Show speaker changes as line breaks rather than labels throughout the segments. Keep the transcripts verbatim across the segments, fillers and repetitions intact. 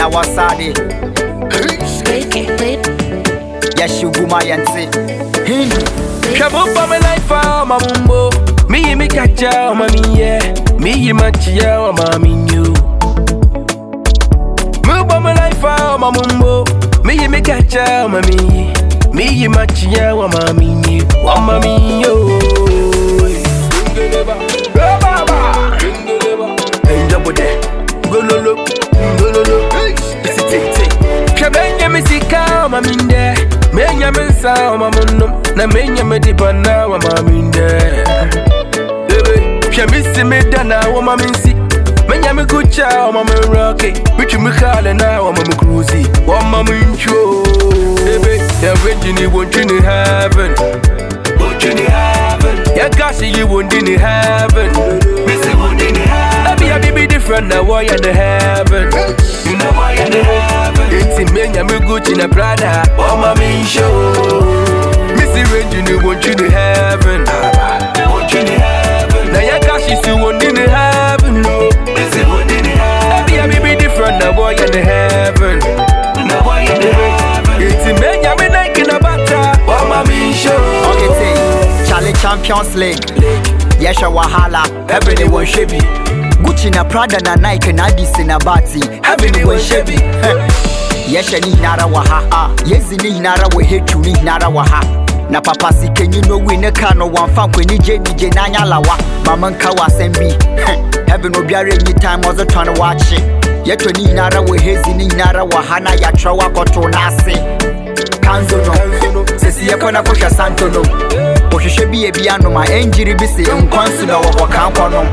na wasade. Yashuguma yanse.
Shabba my life for my mumbo. Me me catch ya mami yeah. Me match ya mami you. Move my life for my mumbo. Me me catch ya mami. Me match ya mami you. Mami yo. Gololo, gololo, it's a tick. Shabenya misika maminde, menya mensa mamunum, na menya medibana wa maminde. Ebe, shamisi medana wa maminsi, menya mekucha wa mamenroke, bichu mikale na wa mamukruzi, wa mamincho. Ebe, ya venjini wonjini heaven, wonjini heaven. Ya kasi you wonjini heaven, missy wonjini heaven. Ebi ya bibi different na wa ya the heaven. You know why in the heaven. It's in Menya Muguchi na Prada. Oh, mommy show. Missy Range, you want you to heaven. Want you to heaven. Now, Yakashi, you want in the heaven. No, Missy want in the heaven. Every baby different. Now, boy in the heaven. Now, boy in the heaven. It's in Menya Muguchi na Prada. Oh, mommy show.
Okay, say, Charlie Champions League. Yesha Wahala. Heaven, they won't shave you. Gucci na Prada na Nike na Adidas na Bati. Heaven we shebi. Yesha ni nara waha. Yezi ni nara we hetu ni nara waha. Na papa si kenyi no we ne ka no wanfa kweni je ni je na nyalawa. Mama nka wasembi. Heaven obiare any time was trying to watch it. Yeto ni nara we hezi ni nara waha na ya trawa koto nase. Kanzo no. Sesi yepo na kosha santo no. Oshishe biye biyano ma enjiri bisi nkwansu na wawakanko no.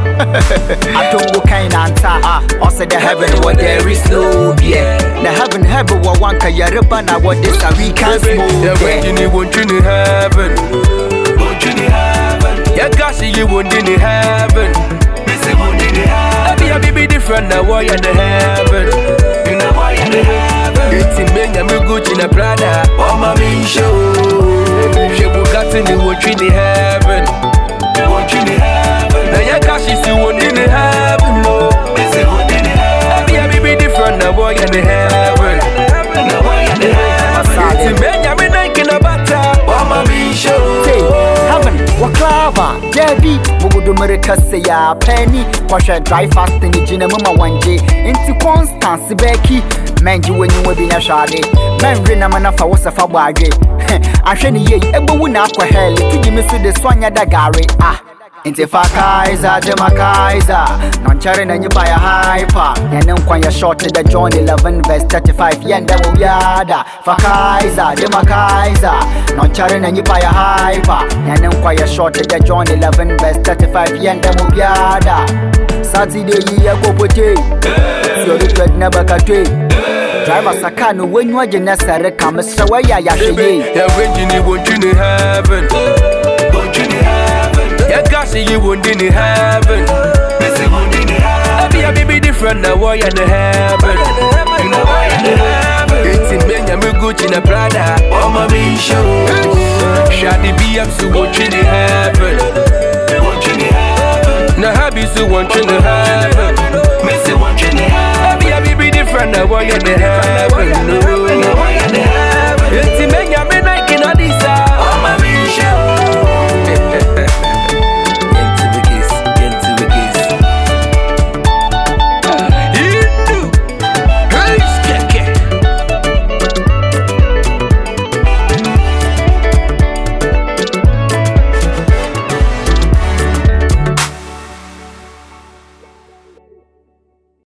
Atongo kaina anta. Ose the heaven where there is no beer. The heaven heaven wa wanka yariba na what this a we can smoke.
Yeah, when you want you in heaven. Want you in heaven. Yeah, gosh, you want in heaven. Missy want in heaven. Every baby different now why in the heaven. You know why in the heaven. It's in Menya Muguchi na Prada. Oh, mommy show. She got in the watch in the heaven. Watch in the heaven. Now your cash is the one in the heaven. No, it's the one in the heaven. Every baby different now boy in the heaven. Now boy in the heaven. It's Menya Muguchi na Prada. Oh, mommy show.
Say, heaven, waklava, Debbie, Mugudu America say ya penny. Kwasha drive fast in the gym mama one day. Into Constance Becky. Menji when you will be na shade. Men rena manafa was a fabage. Asheni ye, ebo wuna kwa heli. Tiji misu de swanya da gare. Ah, inte fakaiza, demakaiza. Nonchare na nyipa ya hyper. Yanem kwa ya short the John eleven verse thirty-five. Yende mubiyada. Fakaiza, demakaiza. Nonchare na nyipa ya hyper. Yanem kwa ya short the John eleven verse thirty-five. Yende mubiyada. Saturday ye go pote. So the thread never katwe. Driver Sakano when you are Janessa come so why ya yashi.
Yeah, when you want you in heaven. Want you in heaven. Yeah, gosh, you want in heaven. Missy want in heaven. Every baby different now why in the heaven. You know why in the heaven. It's in Menya Muguchi na Prada. Oh, mommy show. Shadi B M so want you in heaven. Want you in heaven. Now happy so want you in heaven. Missy want you in heaven. Every baby different now why in the heaven.